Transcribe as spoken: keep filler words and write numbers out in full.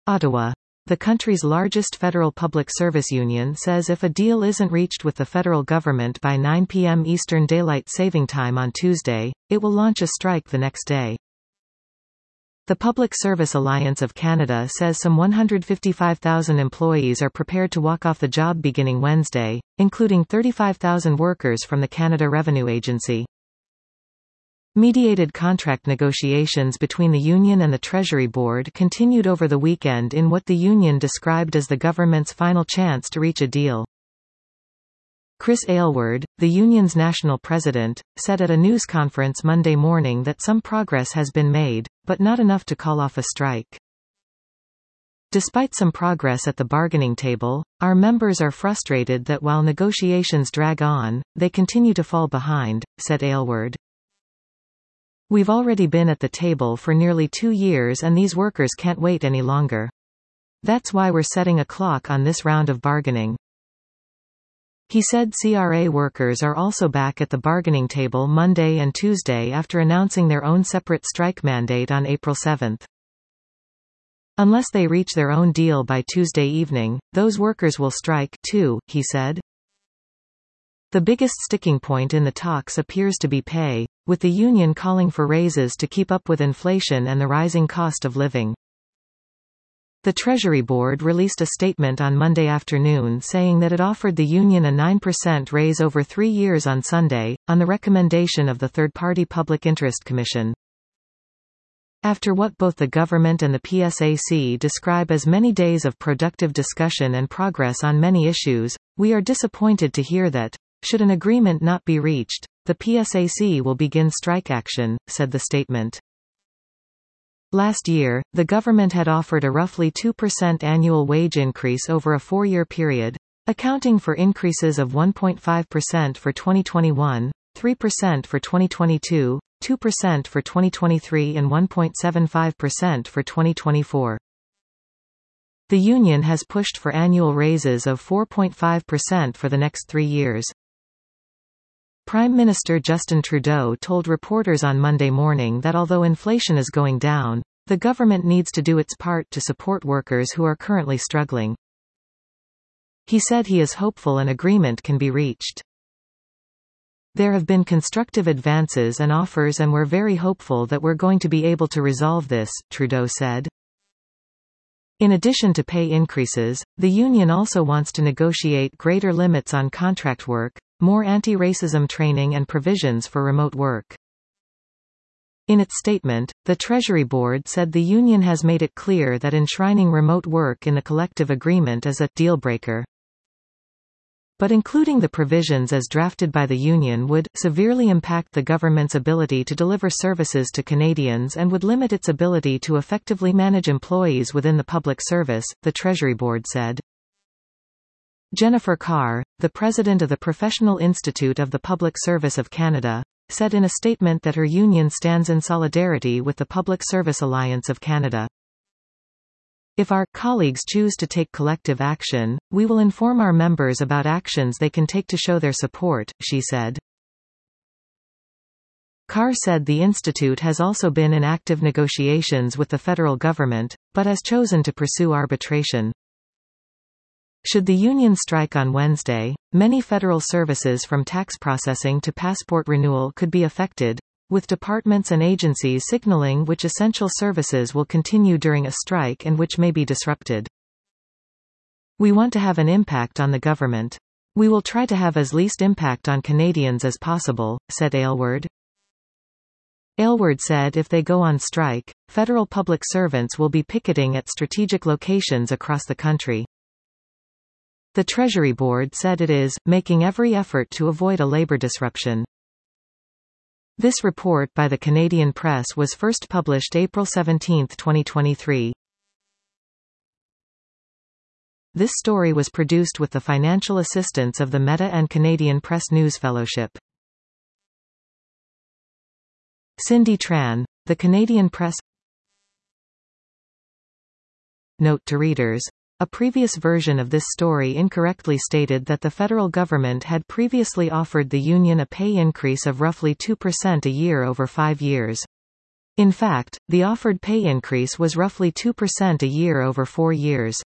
Ottawa. The country's largest federal public service union says if a deal isn't reached with the federal government by nine p m Eastern Daylight Saving Time on Tuesday, it will launch a strike the next day. The Public Service Alliance of Canada says some one hundred fifty-five thousand employees are prepared to walk off the job beginning Wednesday, including thirty-five thousand workers from the Canada Revenue Agency. Mediated contract negotiations between the union and the Treasury Board continued over the weekend in what the union described as the government's final chance to reach a deal. Chris Aylward, the union's national president, said at a news conference Monday morning that some progress has been made, but not enough to call off a strike. Despite some progress at the bargaining table, our members are frustrated that while negotiations drag on, they continue to fall behind, said Aylward. We've already been at the table for nearly two years and these workers can't wait any longer. That's why we're setting a clock on this round of bargaining. He said C R A workers are also back at the bargaining table Monday and Tuesday after announcing their own separate strike mandate on April seventh. Unless they reach their own deal by Tuesday evening, those workers will strike, too, he said. The biggest sticking point in the talks appears to be pay, with the union calling for raises to keep up with inflation and the rising cost of living. The Treasury Board released a statement on Monday afternoon saying that it offered the union a nine percent raise over three years on Sunday, on the recommendation of the third-party Public Interest Commission. After what both the government and the P S A C describe as many days of productive discussion and progress on many issues, we are disappointed to hear that, should an agreement not be reached, the P S A C will begin strike action, said the statement. Last year, the government had offered a roughly two percent annual wage increase over a four-year period, accounting for increases of one point five percent for twenty twenty-one, three percent for twenty twenty-two, two percent for twenty twenty-three and one point seven five percent for twenty twenty-four. The union has pushed for annual raises of four point five percent for the next three years. Prime Minister Justin Trudeau told reporters on Monday morning that although inflation is going down, the government needs to do its part to support workers who are currently struggling. He said he is hopeful an agreement can be reached. There have been constructive advances and offers and we're very hopeful that we're going to be able to resolve this, Trudeau said. In addition to pay increases, the union also wants to negotiate greater limits on contract work, more anti-racism training and provisions for remote work. In its statement, the Treasury Board said the union has made it clear that enshrining remote work in the collective agreement is a deal-breaker. But including the provisions as drafted by the union would severely impact the government's ability to deliver services to Canadians and would limit its ability to effectively manage employees within the public service, the Treasury Board said. Jennifer Carr, the president of the Professional Institute of the Public Service of Canada, said in a statement that her union stands in solidarity with the Public Service Alliance of Canada. If our colleagues choose to take collective action, we will inform our members about actions they can take to show their support, she said. Carr said the institute has also been in active negotiations with the federal government, but has chosen to pursue arbitration. Should the union strike on Wednesday, many federal services from tax processing to passport renewal could be affected, with departments and agencies signaling which essential services will continue during a strike and which may be disrupted. We want to have an impact on the government. We will try to have as least impact on Canadians as possible, said Aylward. Aylward said if they go on strike, federal public servants will be picketing at strategic locations across the country. The Treasury Board said it is making every effort to avoid a labor disruption. This report by the Canadian Press was first published April seventeenth twenty twenty-three. This story was produced with the financial assistance of the Meta and Canadian Press News Fellowship. Cindy Tran, The Canadian Press. Note to readers. A previous version of this story incorrectly stated that the federal government had previously offered the union a pay increase of roughly two percent a year over five years. In fact, the offered pay increase was roughly two percent a year over four years.